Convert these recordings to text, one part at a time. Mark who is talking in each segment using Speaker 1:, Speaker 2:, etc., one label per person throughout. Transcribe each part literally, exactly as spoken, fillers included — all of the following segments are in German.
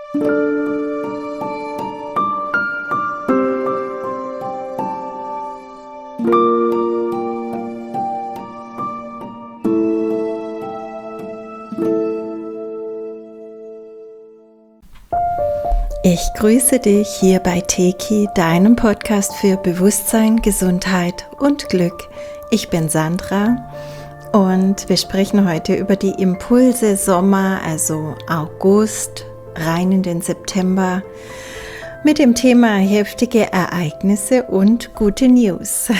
Speaker 1: Ich grüße dich hier bei Teki, deinem Podcast für Bewusstsein, Gesundheit und Glück. Ich bin Sandra und wir sprechen heute über die Impulse Sommer, also August, rein in den September, mit dem Thema heftige Ereignisse und gute News.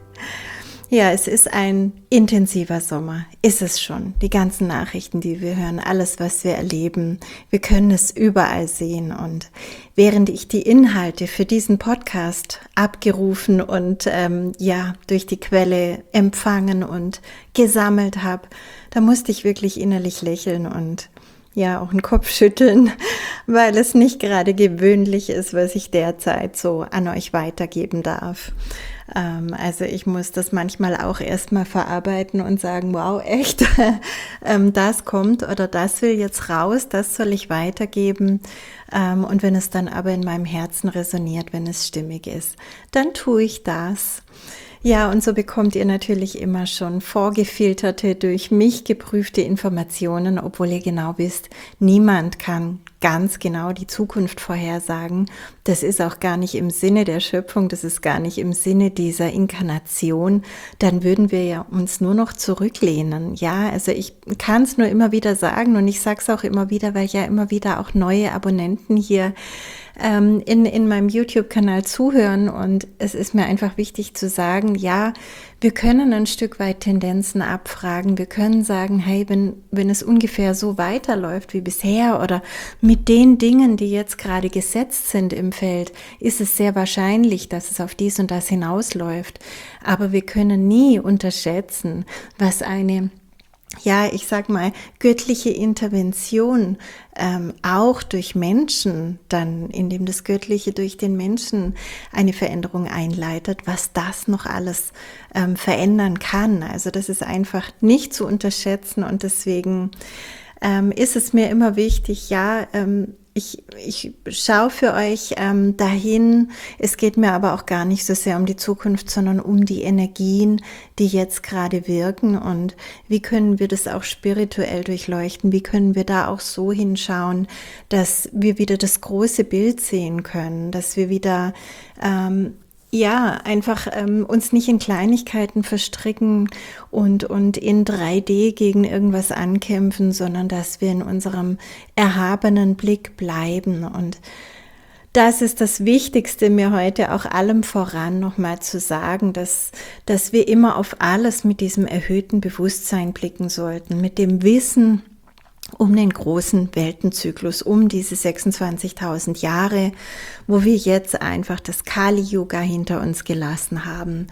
Speaker 1: Ja, es ist ein intensiver Sommer, ist es schon. Die ganzen Nachrichten, die wir hören, alles, was wir erleben, wir können es überall sehen. Und während ich die Inhalte für diesen Podcast abgerufen und ähm, ja durch die Quelle empfangen und gesammelt habe, da musste ich wirklich innerlich lächeln und ja auch einen Kopf schütteln, weil es nicht gerade gewöhnlich ist, was ich derzeit so an euch weitergeben darf. Ähm, also ich muss das manchmal auch erstmal verarbeiten und sagen, wow, echt, ähm, das kommt oder das will jetzt raus, das soll ich weitergeben. Ähm, und wenn es dann aber in meinem Herzen resoniert, wenn es stimmig ist, dann tue ich das. Ja, und so bekommt ihr natürlich immer schon vorgefilterte, durch mich geprüfte Informationen, obwohl ihr genau wisst, niemand kann ganz genau die Zukunft vorhersagen. Das ist auch gar nicht im Sinne der Schöpfung, das ist gar nicht im Sinne dieser Inkarnation. Dann würden wir ja uns nur noch zurücklehnen. Ja, also ich kann es nur immer wieder sagen und ich sage es auch immer wieder, weil ja immer wieder auch neue Abonnenten hier ähm, in, in meinem YouTube-Kanal zuhören und es ist mir einfach wichtig zu sagen, ja, wir können ein Stück weit Tendenzen abfragen, wir können sagen, hey, wenn, wenn es ungefähr so weiterläuft wie bisher oder mit den Dingen, die jetzt gerade gesetzt sind im Feld, ist es sehr wahrscheinlich, dass es auf dies und das hinausläuft, aber wir können nie unterschätzen, was eine ja, ich sag mal, göttliche Intervention ähm, auch durch Menschen, dann indem das Göttliche durch den Menschen eine Veränderung einleitet, was das noch alles ähm, verändern kann. Also das ist einfach nicht zu unterschätzen und deswegen ähm, ist es mir immer wichtig, ja, ähm, Ich, ich schaue für euch ähm, dahin, es geht mir aber auch gar nicht so sehr um die Zukunft, sondern um die Energien, die jetzt gerade wirken und wie können wir das auch spirituell durchleuchten, wie können wir da auch so hinschauen, dass wir wieder das große Bild sehen können, dass wir wieder ähm, ja, einfach ähm, uns nicht in Kleinigkeiten verstricken und, und in drei D gegen irgendwas ankämpfen, sondern dass wir in unserem erhabenen Blick bleiben. Und das ist das Wichtigste, mir heute auch allem voran nochmal zu sagen, dass, dass wir immer auf alles mit diesem erhöhten Bewusstsein blicken sollten, mit dem Wissen um den großen Weltenzyklus, um diese sechsundzwanzigtausend Jahre, wo wir jetzt einfach das Kali-Yuga hinter uns gelassen haben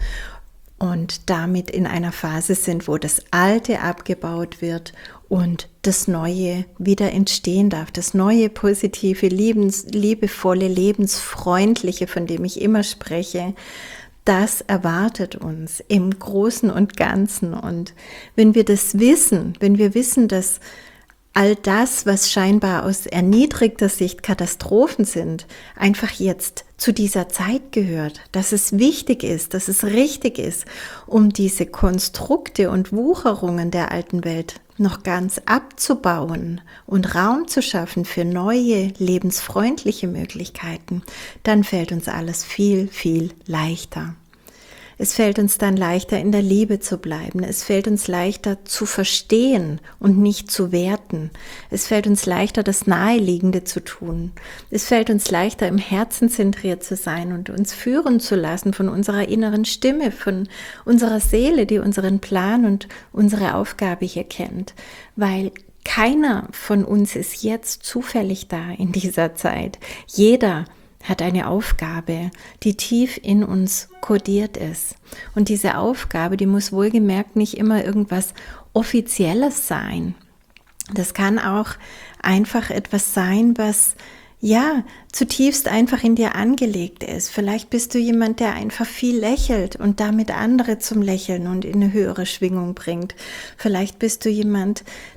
Speaker 1: und damit in einer Phase sind, wo das Alte abgebaut wird und das Neue wieder entstehen darf. Das neue, positive, liebens, liebevolle, lebensfreundliche, von dem ich immer spreche, das erwartet uns im Großen und Ganzen. Und wenn wir das wissen, wenn wir wissen, dass all das, was scheinbar aus erniedrigter Sicht Katastrophen sind, einfach jetzt zu dieser Zeit gehört, dass es wichtig ist, dass es richtig ist, um diese Konstrukte und Wucherungen der alten Welt noch ganz abzubauen und Raum zu schaffen für neue, lebensfreundliche Möglichkeiten, dann fällt uns alles viel, viel leichter. Es fällt uns dann leichter, in der Liebe zu bleiben. Es fällt uns leichter, zu verstehen und nicht zu werten. Es fällt uns leichter, das Naheliegende zu tun. Es fällt uns leichter, im Herzen zentriert zu sein und uns führen zu lassen von unserer inneren Stimme, von unserer Seele, die unseren Plan und unsere Aufgabe hier kennt. Weil keiner von uns ist jetzt zufällig da in dieser Zeit. Jeder hat eine Aufgabe, die tief in uns kodiert ist. Und diese Aufgabe, die muss wohlgemerkt nicht immer irgendwas Offizielles sein. Das kann auch einfach etwas sein, was ja zutiefst einfach in dir angelegt ist. Vielleicht bist du jemand, der einfach viel lächelt und damit andere zum Lächeln und in eine höhere Schwingung bringt. Vielleicht bist du jemand,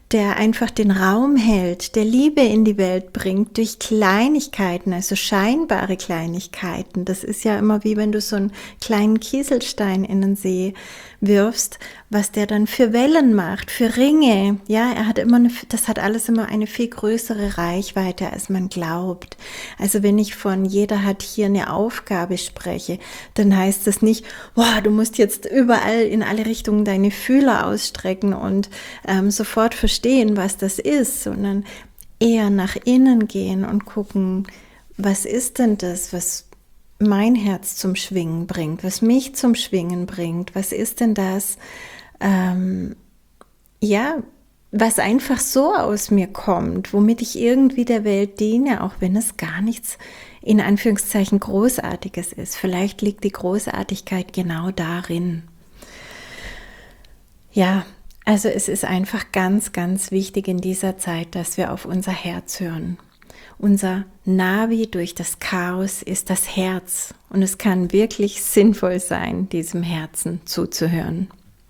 Speaker 1: der einfach den Raum hält, der Liebe in die Welt bringt durch Kleinigkeiten, also scheinbare Kleinigkeiten. Das ist ja immer wie wenn du so einen kleinen Kieselstein in den See wirfst, was der dann für Wellen macht, für Ringe. Ja, er hat immer eine, das hat alles immer eine viel größere Reichweite, als man glaubt. Also wenn ich von jeder hat hier eine Aufgabe spreche, dann heißt das nicht, boah, du musst jetzt überall in alle Richtungen deine Fühler ausstrecken und ähm, sofort verstehen, was das ist, sondern eher nach innen gehen und gucken, was ist denn das, was mein Herz zum Schwingen bringt, was mich zum Schwingen bringt, was ist denn das, ähm, ja, was einfach so aus mir kommt, womit ich irgendwie der Welt diene, auch wenn es gar nichts in Anführungszeichen Großartiges ist. Vielleicht liegt die Großartigkeit genau darin. Ja, also es ist einfach ganz, ganz wichtig in dieser Zeit, dass wir auf unser Herz hören. Unser Navi durch das Chaos ist das Herz und es kann wirklich sinnvoll sein, diesem Herzen zuzuhören.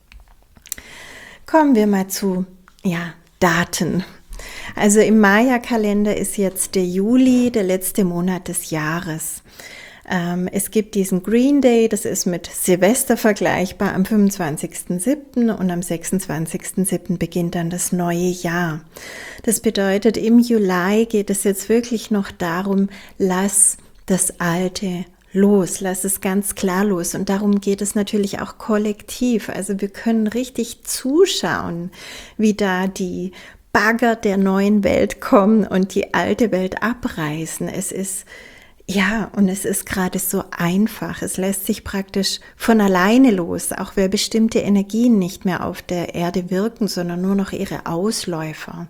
Speaker 1: Kommen wir mal zu, ja, Daten. Also im Maya-Kalender ist jetzt der Juli, der letzte Monat des Jahres. Ähm, es gibt diesen Green Day, das ist mit Silvester vergleichbar, am fünfundzwanzigsten siebten und am sechsundzwanzigsten siebten beginnt dann das neue Jahr. Das bedeutet, im Juli geht es jetzt wirklich noch darum, lass das Alte los, lass es ganz klar los. Und darum geht es natürlich auch kollektiv. Also wir können richtig zuschauen, wie da die Bagger der neuen Welt kommen und die alte Welt abreißen. Es ist Ja, und es ist gerade so einfach. Es lässt sich praktisch von alleine los, auch wer bestimmte Energien nicht mehr auf der Erde wirken, sondern nur noch ihre Ausläufer.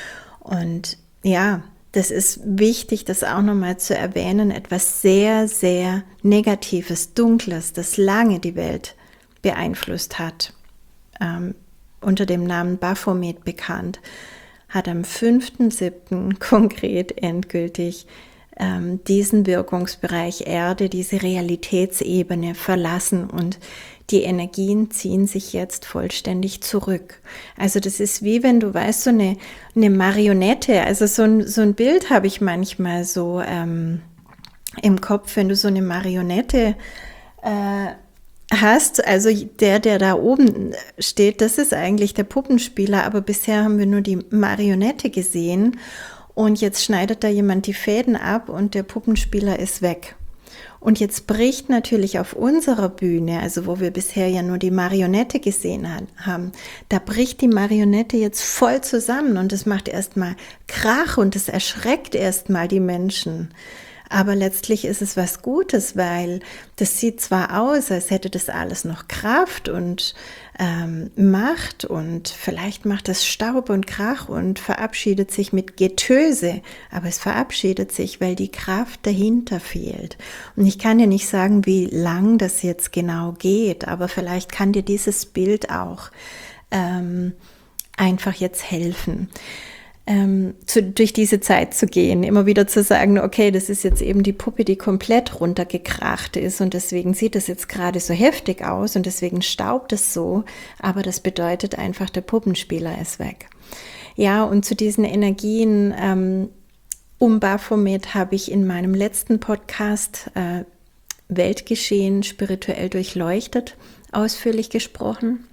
Speaker 1: Und ja, das ist wichtig, das auch nochmal zu erwähnen, etwas sehr, sehr Negatives, Dunkles, das lange die Welt beeinflusst hat, ähm, unter dem Namen Baphomet bekannt, hat am fünften siebten konkret endgültig diesen Wirkungsbereich Erde, diese Realitätsebene verlassen und die Energien ziehen sich jetzt vollständig zurück. Also das ist wie wenn du weißt, so eine, eine Marionette, also so ein, so ein Bild habe ich manchmal so ähm, im Kopf, wenn du so eine Marionette äh, hast, also der, der da oben steht, das ist eigentlich der Puppenspieler, aber bisher haben wir nur die Marionette gesehen. Und jetzt schneidet da jemand die Fäden ab und der Puppenspieler ist weg. Und jetzt bricht natürlich auf unserer Bühne, also wo wir bisher ja nur die Marionette gesehen haben, da bricht die Marionette jetzt voll zusammen und es macht erstmal Krach und es erschreckt erstmal die Menschen. Aber letztlich ist es was Gutes, weil das sieht zwar aus, als hätte das alles noch Kraft und ähm, Macht und vielleicht macht es Staub und Krach und verabschiedet sich mit Getöse, aber es verabschiedet sich, weil die Kraft dahinter fehlt. Und ich kann dir nicht sagen, wie lang das jetzt genau geht, aber vielleicht kann dir dieses Bild auch ähm, einfach jetzt helfen. Ähm, zu, durch diese Zeit zu gehen, immer wieder zu sagen, okay, das ist jetzt eben die Puppe, die komplett runtergekracht ist und deswegen sieht es jetzt gerade so heftig aus und deswegen staubt es so, aber das bedeutet einfach, der Puppenspieler ist weg. Ja, und zu diesen Energien ähm, um Baphomet habe ich in meinem letzten Podcast äh, Weltgeschehen spirituell durchleuchtet ausführlich gesprochen.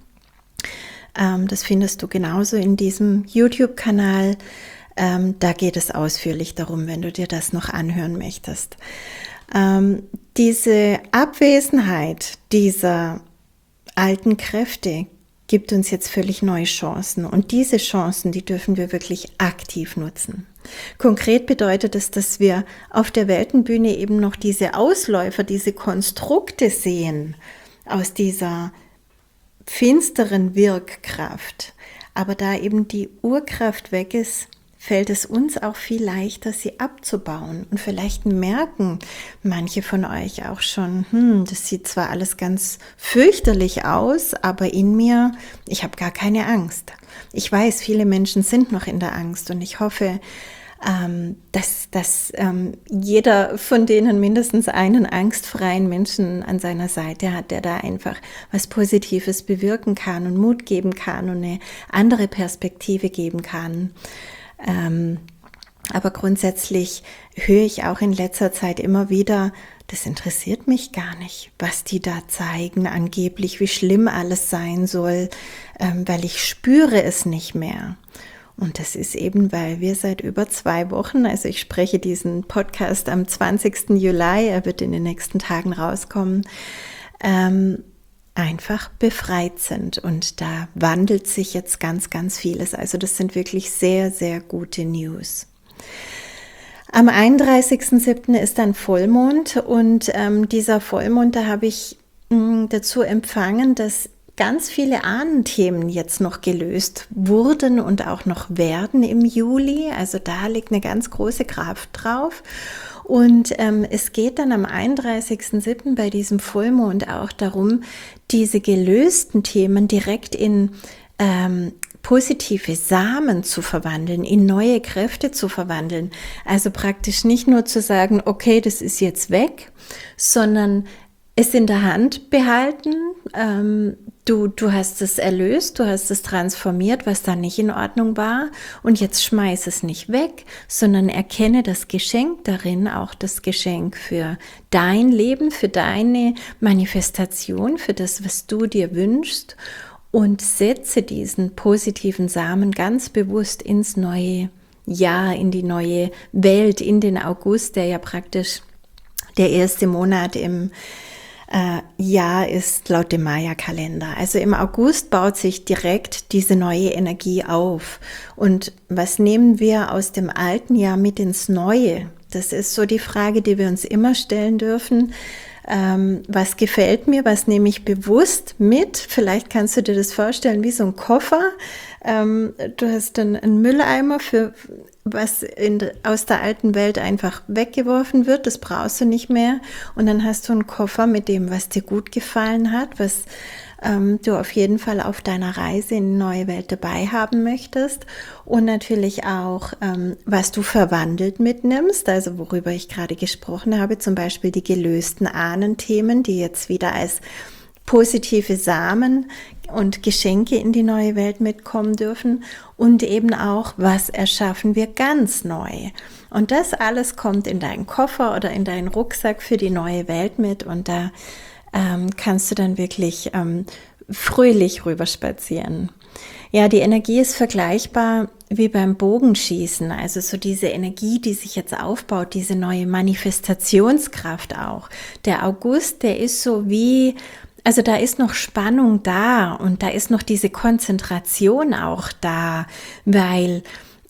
Speaker 1: Das findest du genauso in diesem YouTube-Kanal. Da geht es ausführlich darum, wenn du dir das noch anhören möchtest. Diese Abwesenheit dieser alten Kräfte gibt uns jetzt völlig neue Chancen. Und diese Chancen, die dürfen wir wirklich aktiv nutzen. Konkret bedeutet es, dass wir auf der Weltenbühne eben noch diese Ausläufer, diese Konstrukte sehen aus dieser finsteren Wirkkraft, aber da eben die Urkraft weg ist, fällt es uns auch viel leichter, sie abzubauen. Und vielleicht merken manche von euch auch schon, hm, das sieht zwar alles ganz fürchterlich aus, aber in mir, ich habe gar keine Angst. Ich weiß, viele Menschen sind noch in der Angst und ich hoffe, ähm, dass, dass ähm, jeder von denen mindestens einen angstfreien Menschen an seiner Seite hat, der da einfach was Positives bewirken kann und Mut geben kann und eine andere Perspektive geben kann. Ähm, aber grundsätzlich höre ich auch in letzter Zeit immer wieder, das interessiert mich gar nicht, was die da zeigen, angeblich, wie schlimm alles sein soll, ähm, weil ich spüre es nicht mehr. Und das ist eben, weil wir seit über zwei Wochen, also ich spreche diesen Podcast am zwanzigsten Juli, er wird in den nächsten Tagen rauskommen, ähm, einfach befreit sind. Und da wandelt sich jetzt ganz, ganz vieles. Also das sind wirklich sehr, sehr gute News. Am einunddreißigsten siebten ist dann Vollmond und ähm, dieser Vollmond, da habe ich mh, dazu empfangen, dass ganz viele Ahnenthemen jetzt noch gelöst wurden und auch noch werden im Juli. Also da liegt eine ganz große Kraft drauf. Und ähm, es geht dann am einunddreißigsten siebten bei diesem Vollmond auch darum, diese gelösten Themen direkt in ähm, positive Samen zu verwandeln, in neue Kräfte zu verwandeln. Also praktisch nicht nur zu sagen, okay, das ist jetzt weg, sondern es in der Hand behalten. Ähm, du, du hast es erlöst, du hast es transformiert, was da nicht in Ordnung war. Und jetzt schmeiß es nicht weg, sondern erkenne das Geschenk darin, auch das Geschenk für dein Leben, für deine Manifestation, für das, was du dir wünschst. Und setze diesen positiven Samen ganz bewusst ins neue Jahr, in die neue Welt, in den August, der ja praktisch der erste Monat im äh, Jahr ist laut dem Maya-Kalender. Also im August baut sich direkt diese neue Energie auf. Und was nehmen wir aus dem alten Jahr mit ins Neue? Das ist so die Frage, die wir uns immer stellen dürfen. Ähm, was gefällt mir, was nehme ich bewusst mit? Vielleicht kannst du dir das vorstellen wie so ein Koffer. Ähm, du hast dann einen Mülleimer für was in, aus der alten Welt einfach weggeworfen wird, das brauchst du nicht mehr. Und dann hast du einen Koffer mit dem, was dir gut gefallen hat, was ähm, du auf jeden Fall auf deiner Reise in die neue Welt dabei haben möchtest. Und natürlich auch, ähm, was du verwandelt mitnimmst, also worüber ich gerade gesprochen habe, zum Beispiel die gelösten Ahnenthemen, die jetzt wieder als positive Samen und Geschenke in die neue Welt mitkommen dürfen und eben auch, was erschaffen wir ganz neu. Und das alles kommt in deinen Koffer oder in deinen Rucksack für die neue Welt mit und da ähm, kannst du dann wirklich ähm, fröhlich rüberspazieren. Ja, die Energie ist vergleichbar wie beim Bogenschießen, also so diese Energie, die sich jetzt aufbaut, diese neue Manifestationskraft auch. Der August, der ist so wie, also da ist noch Spannung da und da ist noch diese Konzentration auch da, weil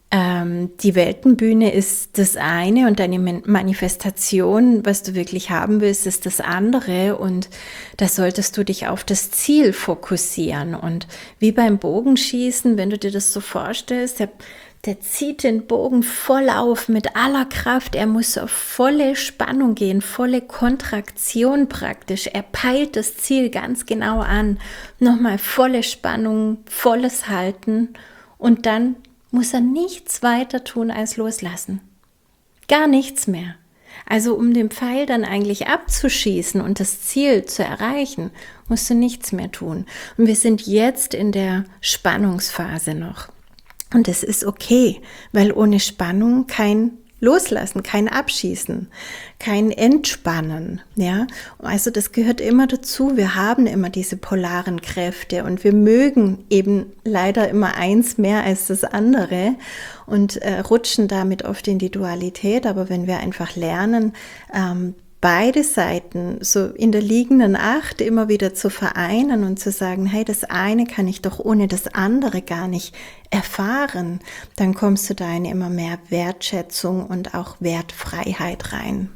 Speaker 1: ähm, die Weltenbühne ist das eine und deine Manifestation, was du wirklich haben willst, ist das andere und da solltest du dich auf das Ziel fokussieren und wie beim Bogenschießen, wenn du dir das so vorstellst, der Der zieht den Bogen voll auf mit aller Kraft. Er muss auf volle Spannung gehen, volle Kontraktion praktisch. Er peilt das Ziel ganz genau an. Nochmal volle Spannung, volles Halten und dann muss er nichts weiter tun als loslassen. Gar nichts mehr. Also um den Pfeil dann eigentlich abzuschießen und das Ziel zu erreichen, musst du nichts mehr tun. Und wir sind jetzt in der Spannungsphase noch. Und es ist okay, weil ohne Spannung kein Loslassen, kein Abschießen, kein Entspannen, ja. Also das gehört immer dazu. Wir haben immer diese polaren Kräfte und wir mögen eben leider immer eins mehr als das andere und äh, rutschen damit oft in die Dualität. Aber wenn wir einfach lernen, ähm, beide Seiten so in der liegenden Acht immer wieder zu vereinen und zu sagen, hey, das eine kann ich doch ohne das andere gar nicht erfahren, dann kommst du da in immer mehr Wertschätzung und auch Wertfreiheit rein.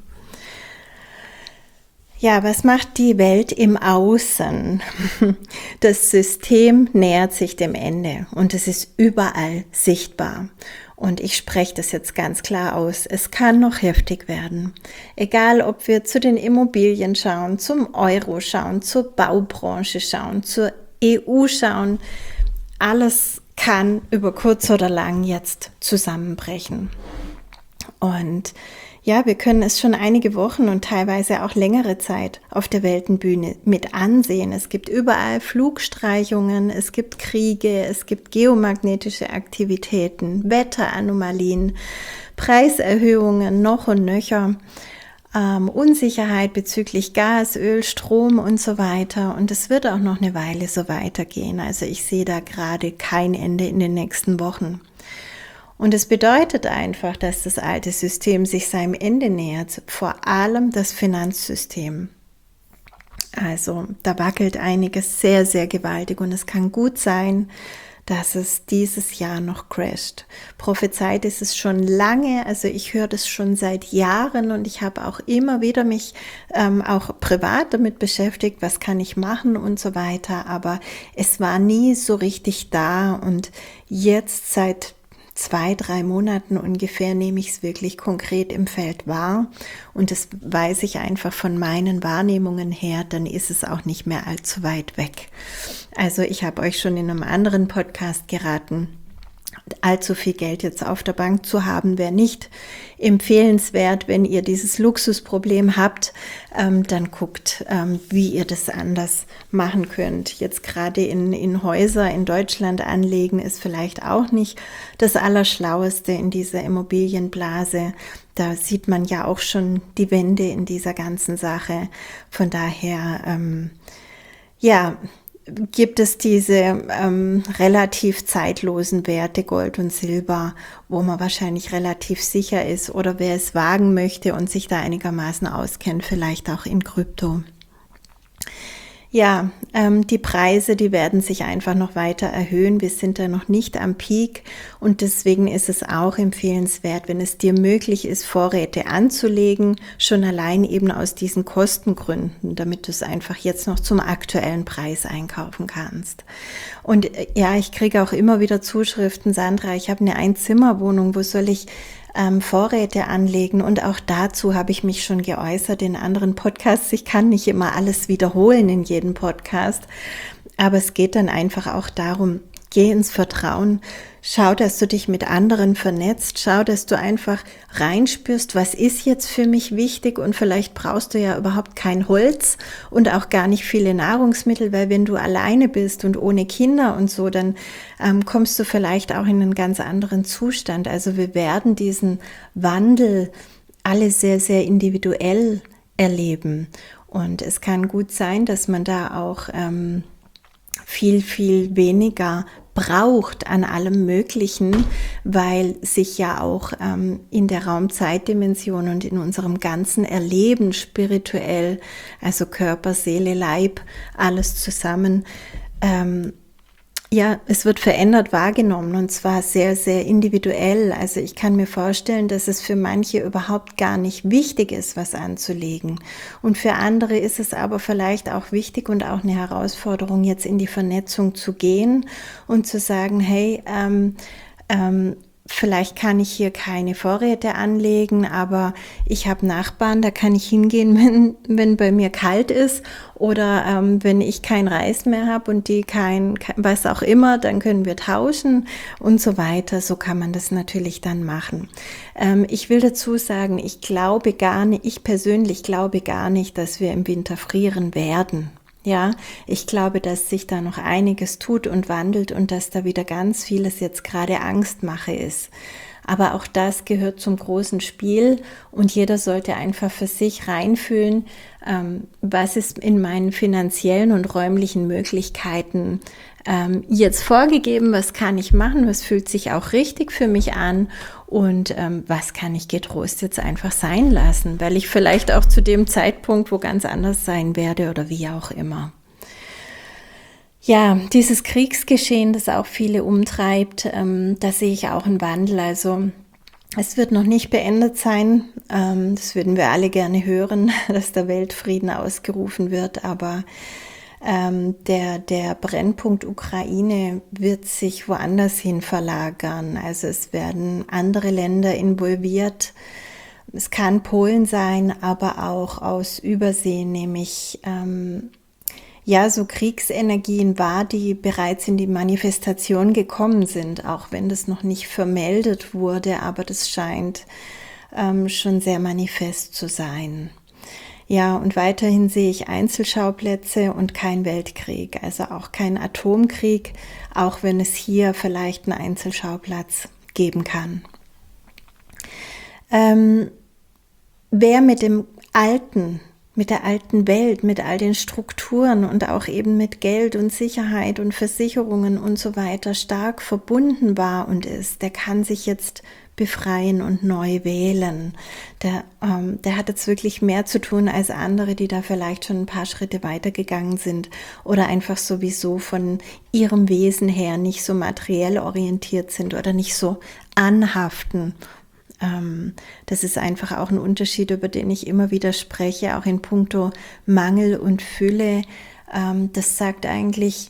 Speaker 1: Ja, was macht die Welt im Außen? Das System nähert sich dem Ende und es ist überall sichtbar. Und ich spreche das jetzt ganz klar aus. Es kann noch heftig werden. Egal, ob wir zu den Immobilien schauen, zum Euro schauen, zur Baubranche schauen, zur E U schauen. Alles kann über kurz oder lang jetzt zusammenbrechen. Und ja, wir können es schon einige Wochen und teilweise auch längere Zeit auf der Weltenbühne mit ansehen. Es gibt überall Flugstreichungen, es gibt Kriege, es gibt geomagnetische Aktivitäten, Wetteranomalien, Preiserhöhungen noch und nöcher, ähm, Unsicherheit bezüglich Gas, Öl, Strom und so weiter. Und es wird auch noch eine Weile so weitergehen. Also ich sehe da gerade kein Ende in den nächsten Wochen. Und es bedeutet einfach, dass das alte System sich seinem Ende nähert, vor allem das Finanzsystem. Also da wackelt einiges sehr, sehr gewaltig und es kann gut sein, dass es dieses Jahr noch crasht. Prophezeit ist es schon lange, also ich höre das schon seit Jahren und ich habe auch immer wieder mich ähm, auch privat damit beschäftigt, was kann ich machen und so weiter, aber es war nie so richtig da und jetzt seit zwei, drei Monaten ungefähr nehme ich es wirklich konkret im Feld wahr und das weiß ich einfach von meinen Wahrnehmungen her, dann ist es auch nicht mehr allzu weit weg. Also ich habe euch schon in einem anderen Podcast geraten, allzu viel Geld jetzt auf der Bank zu haben, wäre nicht empfehlenswert. Wenn ihr dieses Luxusproblem habt, ähm, dann guckt, ähm, wie ihr das anders machen könnt. Jetzt gerade in, in Häuser in Deutschland anlegen ist vielleicht auch nicht das Allerschlaueste in dieser Immobilienblase. Da sieht man ja auch schon die Wende in dieser ganzen Sache. Von daher, ähm, ja, gibt es diese ähm, relativ zeitlosen Werte Gold und Silber, wo man wahrscheinlich relativ sicher ist oder wer es wagen möchte und sich da einigermaßen auskennt, vielleicht auch in Krypto. Ja, ähm, die Preise, die werden sich einfach noch weiter erhöhen. Wir sind da noch nicht am Peak und deswegen ist es auch empfehlenswert, wenn es dir möglich ist, Vorräte anzulegen, schon allein eben aus diesen Kostengründen, damit du es einfach jetzt noch zum aktuellen Preis einkaufen kannst. Und äh, ja, ich kriege auch immer wieder Zuschriften, Sandra, ich habe eine Einzimmerwohnung, wo soll ich Ähm, Vorräte anlegen und auch dazu habe ich mich schon geäußert in anderen Podcasts. Ich kann nicht immer alles wiederholen in jedem Podcast, aber es geht dann einfach auch darum, geh ins Vertrauen, schau, dass du dich mit anderen vernetzt, schau, dass du einfach reinspürst, was ist jetzt für mich wichtig und vielleicht brauchst du ja überhaupt kein Holz und auch gar nicht viele Nahrungsmittel, weil wenn du alleine bist und ohne Kinder und so, dann ähm, kommst du vielleicht auch in einen ganz anderen Zustand. Also wir werden diesen Wandel alle sehr, sehr individuell erleben und es kann gut sein, dass man da auch ähm, viel, viel weniger braucht an allem Möglichen, weil sich ja auch ähm, in der Raum-Zeit-Dimension und in unserem ganzen Erleben spirituell, also Körper, Seele, Leib, alles zusammen, ähm, ja, es wird verändert wahrgenommen und zwar sehr, sehr individuell. Also ich kann mir vorstellen, dass es für manche überhaupt gar nicht wichtig ist, was anzulegen. Und für andere ist es aber vielleicht auch wichtig und auch eine Herausforderung, jetzt in die Vernetzung zu gehen und zu sagen, hey, ähm, ähm, vielleicht kann ich hier keine Vorräte anlegen, aber ich habe Nachbarn, da kann ich hingehen, wenn, wenn bei mir kalt ist oder ähm, wenn ich kein Reis mehr habe und die kein, kein, was auch immer, dann können wir tauschen und so weiter. So kann man das natürlich dann machen. Ähm, ich will dazu sagen, ich glaube gar nicht, ich persönlich glaube gar nicht, dass wir im Winter frieren werden. Ja, ich glaube, dass sich da noch einiges tut und wandelt und dass da wieder ganz vieles jetzt gerade Angstmache ist. Aber auch das gehört zum großen Spiel und jeder sollte einfach für sich reinfühlen, ähm, was ist in meinen finanziellen und räumlichen Möglichkeiten ähm, jetzt vorgegeben, was kann ich machen, was fühlt sich auch richtig für mich an und ähm, was kann ich getrost jetzt einfach sein lassen, weil ich vielleicht auch zu dem Zeitpunkt wo ganz anders sein werde oder wie auch immer. Ja, dieses Kriegsgeschehen, das auch viele umtreibt, ähm, da sehe ich auch einen Wandel. Also es wird noch nicht beendet sein. Ähm, das würden wir alle gerne hören, dass der Weltfrieden ausgerufen wird. Aber ähm, der, der Brennpunkt Ukraine wird sich woanders hin verlagern. Also es werden andere Länder involviert. Es kann Polen sein, aber auch aus Übersee, nämlich ähm, ja, so Kriegsenergien war, die bereits in die Manifestation gekommen sind, auch wenn das noch nicht vermeldet wurde, aber das scheint ähm, schon sehr manifest zu sein. Ja, und weiterhin sehe ich Einzelschauplätze und kein Weltkrieg, also auch kein Atomkrieg, auch wenn es hier vielleicht einen Einzelschauplatz geben kann. Ähm, wer mit dem Alten, mit der alten Welt, mit all den Strukturen und auch eben mit Geld und Sicherheit und Versicherungen und so weiter stark verbunden war und ist, der kann sich jetzt befreien und neu wählen. Der, ähm, der hat jetzt wirklich mehr zu tun als andere, die da vielleicht schon ein paar Schritte weitergegangen sind oder einfach sowieso von ihrem Wesen her nicht so materiell orientiert sind oder nicht so anhaften. Das ist einfach auch ein Unterschied, über den ich immer wieder spreche, auch in puncto Mangel und Fülle. Das sagt eigentlich,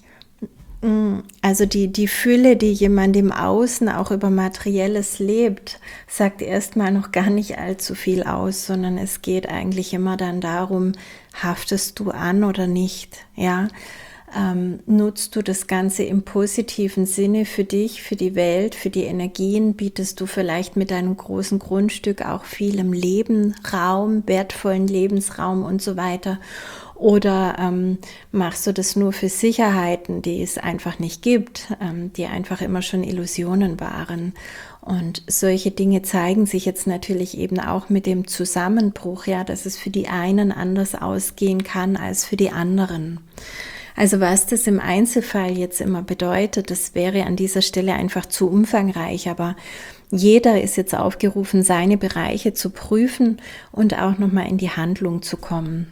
Speaker 1: also die, die Fülle, die jemand im Außen auch über Materielles lebt, sagt erstmal noch gar nicht allzu viel aus, sondern es geht eigentlich immer dann darum, haftest du an oder nicht, ja? Ähm, nutzt du das Ganze im positiven Sinne für dich, für die Welt, für die Energien? Bietest du vielleicht mit deinem großen Grundstück auch viel im Leben, Raum, wertvollen Lebensraum und so weiter? Oder ähm, machst du das nur für Sicherheiten, die es einfach nicht gibt, ähm, die einfach immer schon Illusionen waren? Und solche Dinge zeigen sich jetzt natürlich eben auch mit dem Zusammenbruch, ja, dass es für die einen anders ausgehen kann als für die anderen. Also was das im Einzelfall jetzt immer bedeutet, das wäre an dieser Stelle einfach zu umfangreich, aber jeder ist jetzt aufgerufen, seine Bereiche zu prüfen und auch nochmal in die Handlung zu kommen.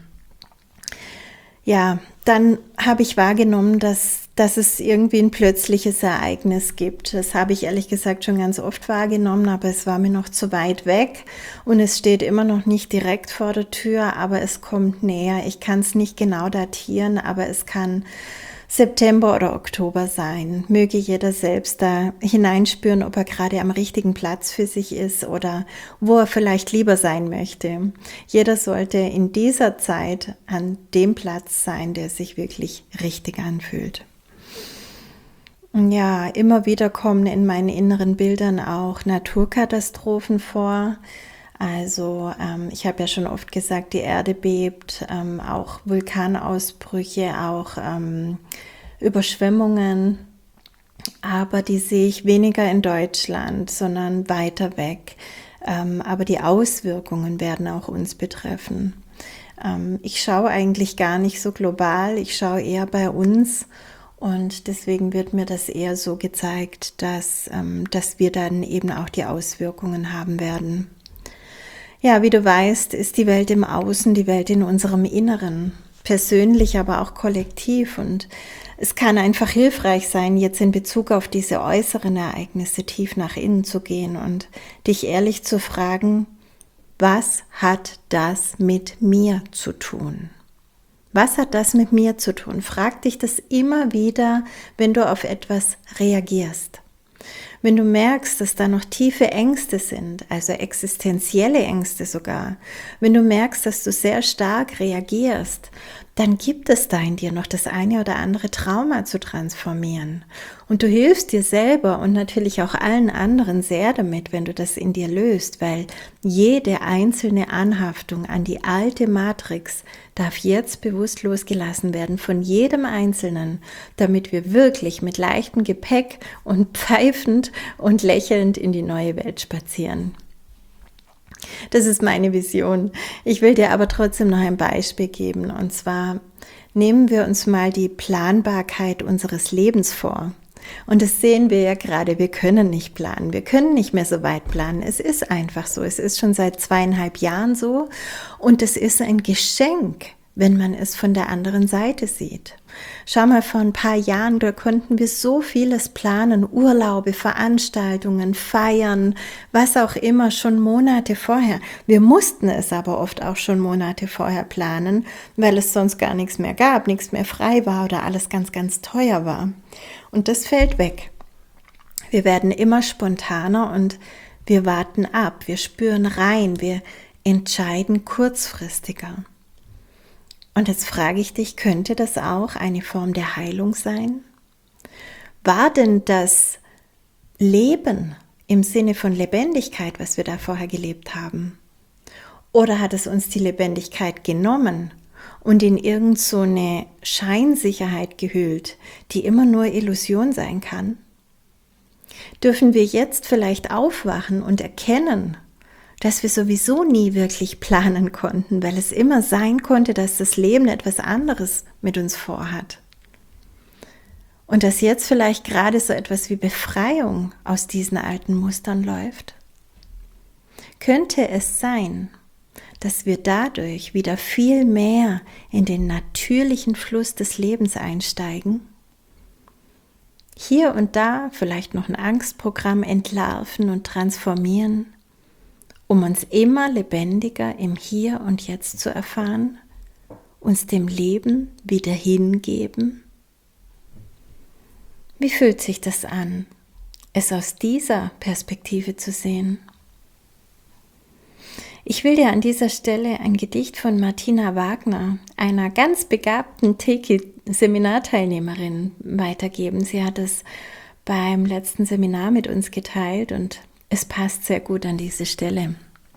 Speaker 1: Ja, dann habe ich wahrgenommen, dass, dass es irgendwie ein plötzliches Ereignis gibt. Das habe ich ehrlich gesagt schon ganz oft wahrgenommen, aber es war mir noch zu weit weg und es steht immer noch nicht direkt vor der Tür, aber es kommt näher. Ich kann es nicht genau datieren, aber es kann September oder Oktober sein. Möge jeder selbst da hineinspüren, ob er gerade am richtigen Platz für sich ist oder wo er vielleicht lieber sein möchte. Jeder sollte in dieser Zeit an dem Platz sein, der sich wirklich richtig anfühlt. Ja, immer wieder kommen in meinen inneren Bildern auch Naturkatastrophen vor. Also ähm, ich habe ja schon oft gesagt, die Erde bebt, ähm, auch Vulkanausbrüche, auch ähm, Überschwemmungen, aber die sehe ich weniger in Deutschland, sondern weiter weg. Ähm, aber die Auswirkungen werden auch uns betreffen. Ähm, ich schaue eigentlich gar nicht so global, ich schaue eher bei uns. Und deswegen wird mir das eher so gezeigt, dass, ähm, dass wir dann eben auch die Auswirkungen haben werden. Ja, wie du weißt, ist die Welt im Außen, die Welt in unserem Inneren, persönlich, aber auch kollektiv. Und es kann einfach hilfreich sein, jetzt in Bezug auf diese äußeren Ereignisse tief nach innen zu gehen und dich ehrlich zu fragen, was hat das mit mir zu tun? Was hat das mit mir zu tun? Frag dich das immer wieder, wenn du auf etwas reagierst. Wenn du merkst, dass da noch tiefe Ängste sind, also existenzielle Ängste sogar, wenn du merkst, dass du sehr stark reagierst, dann gibt es da in dir noch das eine oder andere Trauma zu transformieren. Und du hilfst dir selber und natürlich auch allen anderen sehr damit, wenn du das in dir löst, weil jede einzelne Anhaftung an die alte Matrix darf jetzt bewusst losgelassen werden von jedem Einzelnen, damit wir wirklich mit leichtem Gepäck und pfeifend und lächelnd in die neue Welt spazieren. Das ist meine Vision. Ich will dir aber trotzdem noch ein Beispiel geben. Und zwar nehmen wir uns mal die Planbarkeit unseres Lebens vor. Und das sehen wir ja gerade, wir können nicht planen, wir können nicht mehr so weit planen. Es ist einfach so, es ist schon seit zweieinhalb Jahren so und es ist ein Geschenk, wenn man es von der anderen Seite sieht. Schau mal, vor ein paar Jahren, da konnten wir so vieles planen, Urlaube, Veranstaltungen, Feiern, was auch immer, schon Monate vorher. Wir mussten es aber oft auch schon Monate vorher planen, weil es sonst gar nichts mehr gab, nichts mehr frei war oder alles ganz, ganz teuer war. Und das fällt weg. Wir werden immer spontaner und wir warten ab, wir spüren rein, wir entscheiden kurzfristiger. Und jetzt frage ich dich, könnte das auch eine Form der Heilung sein? War denn das Leben im Sinne von Lebendigkeit, was wir da vorher gelebt haben? Oder hat es uns die Lebendigkeit genommen und in irgend so eine Scheinsicherheit gehüllt, die immer nur Illusion sein kann? Dürfen wir jetzt vielleicht aufwachen und erkennen, dass wir sowieso nie wirklich planen konnten, weil es immer sein konnte, dass das Leben etwas anderes mit uns vorhat? Und dass jetzt vielleicht gerade so etwas wie Befreiung aus diesen alten Mustern läuft? Könnte es sein, dass wir dadurch wieder viel mehr in den natürlichen Fluss des Lebens einsteigen? Hier und da vielleicht noch ein Angstprogramm entlarven und transformieren, um uns immer lebendiger im Hier und Jetzt zu erfahren, uns dem Leben wieder hingeben? Wie fühlt sich das an, es aus dieser Perspektive zu sehen? Ich will dir an dieser Stelle ein Gedicht von Martina Wagner, einer ganz begabten Teki-Seminarteilnehmerin, weitergeben. Sie hat es beim letzten Seminar mit uns geteilt und es passt sehr gut an diese Stelle.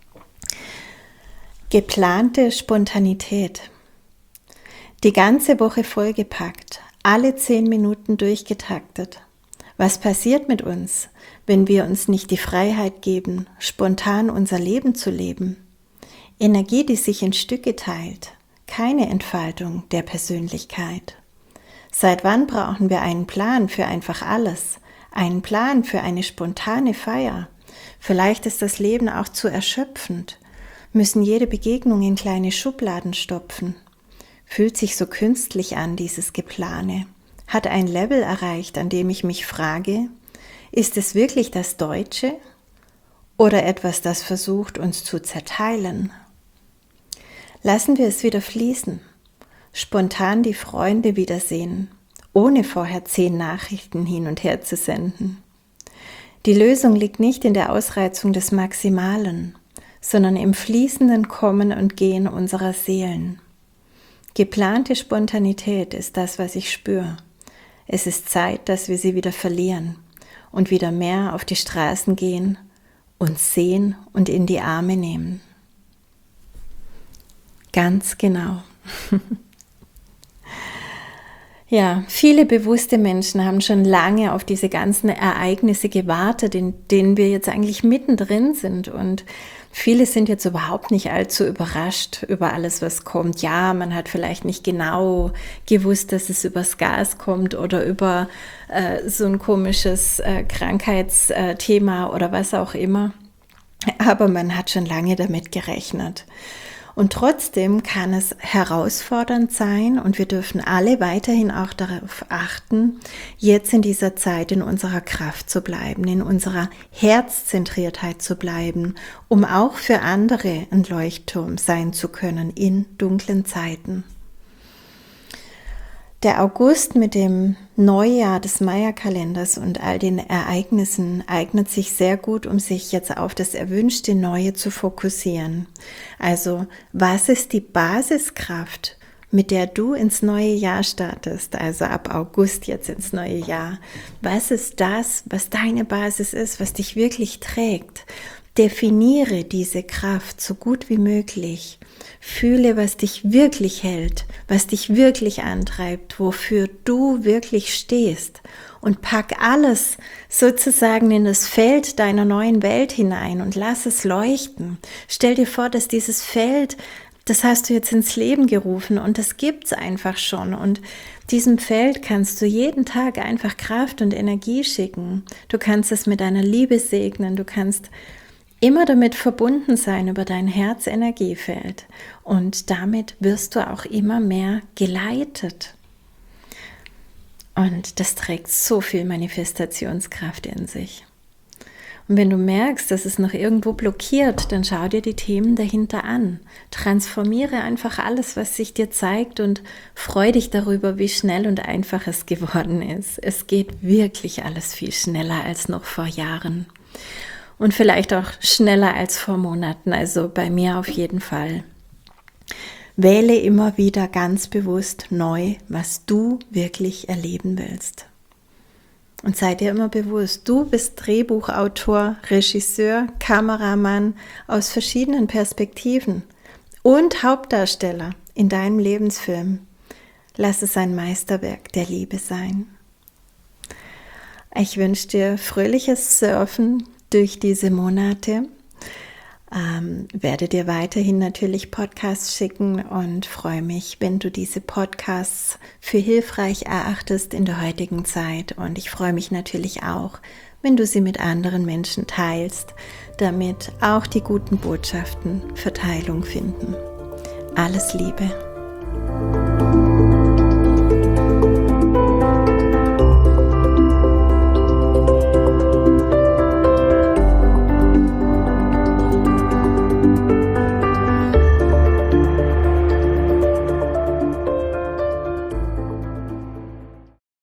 Speaker 1: Geplante Spontanität. Die ganze Woche vollgepackt, alle zehn Minuten durchgetaktet. Was passiert mit uns, wenn wir uns nicht die Freiheit geben, spontan unser Leben zu leben? Energie, die sich in Stücke teilt, keine Entfaltung der Persönlichkeit. Seit wann brauchen wir einen Plan für einfach alles? Einen Plan für eine spontane Feier? Vielleicht ist das Leben auch zu erschöpfend, müssen jede Begegnung in kleine Schubladen stopfen. Fühlt sich so künstlich an, dieses Geplane. Hat ein Level erreicht, an dem ich mich frage, ist es wirklich das Deutsche oder etwas, das versucht, uns zu zerteilen? Lassen wir es wieder fließen, spontan die Freunde wiedersehen, ohne vorher zehn Nachrichten hin und her zu senden. Die Lösung liegt nicht in der Ausreizung des Maximalen, sondern im fließenden Kommen und Gehen unserer Seelen. Geplante Spontanität ist das, was ich spüre. Es ist Zeit, dass wir sie wieder verlieren und wieder mehr auf die Straßen gehen, uns sehen und in die Arme nehmen. Ganz genau. Ja, viele bewusste Menschen haben schon lange auf diese ganzen Ereignisse gewartet, in denen wir jetzt eigentlich mittendrin sind, und viele sind jetzt überhaupt nicht allzu überrascht über alles, was kommt. Ja, man hat vielleicht nicht genau gewusst, dass es übers Gas kommt oder über äh, so ein komisches äh, Krankheitsthema oder was auch immer, aber man hat schon lange damit gerechnet. Und trotzdem kann es herausfordernd sein, und wir dürfen alle weiterhin auch darauf achten, jetzt in dieser Zeit in unserer Kraft zu bleiben, in unserer Herzzentriertheit zu bleiben, um auch für andere ein Leuchtturm sein zu können in dunklen Zeiten. Der August mit dem Neujahr des Maya-Kalenders und all den Ereignissen eignet sich sehr gut, um sich jetzt auf das erwünschte Neue zu fokussieren. Also, was ist die Basiskraft, mit der du ins neue Jahr startest, also ab August jetzt ins neue Jahr? Was ist das, was deine Basis ist, was dich wirklich trägt? Definiere diese Kraft so gut wie möglich. Fühle, was dich wirklich hält, was dich wirklich antreibt, wofür du wirklich stehst, und pack alles sozusagen in das Feld deiner neuen Welt hinein und lass es leuchten. Stell dir vor, dass dieses Feld, das hast du jetzt ins Leben gerufen und das gibt's einfach schon, und diesem Feld kannst du jeden Tag einfach Kraft und Energie schicken. Du kannst es mit deiner Liebe segnen, du kannst immer damit verbunden sein über dein Herzenergiefeld, und damit wirst du auch immer mehr geleitet. Und das trägt so viel Manifestationskraft in sich. Und wenn du merkst, dass es noch irgendwo blockiert, dann schau dir die Themen dahinter an. Transformiere einfach alles, was sich dir zeigt, und freu dich darüber, wie schnell und einfach es geworden ist. Es geht wirklich alles viel schneller als noch vor Jahren. Und vielleicht auch schneller als vor Monaten, also bei mir auf jeden Fall. Wähle immer wieder ganz bewusst neu, was du wirklich erleben willst. Und sei dir immer bewusst, du bist Drehbuchautor, Regisseur, Kameramann aus verschiedenen Perspektiven und Hauptdarsteller in deinem Lebensfilm. Lass es ein Meisterwerk der Liebe sein. Ich wünsche dir fröhliches Surfen durch diese Monate. Ähm, werde dir weiterhin natürlich Podcasts schicken und freue mich, wenn du diese Podcasts für hilfreich erachtest in der heutigen Zeit. Und ich freue mich natürlich auch, wenn du sie mit anderen Menschen teilst, damit auch die guten Botschaften Verteilung finden. Alles Liebe.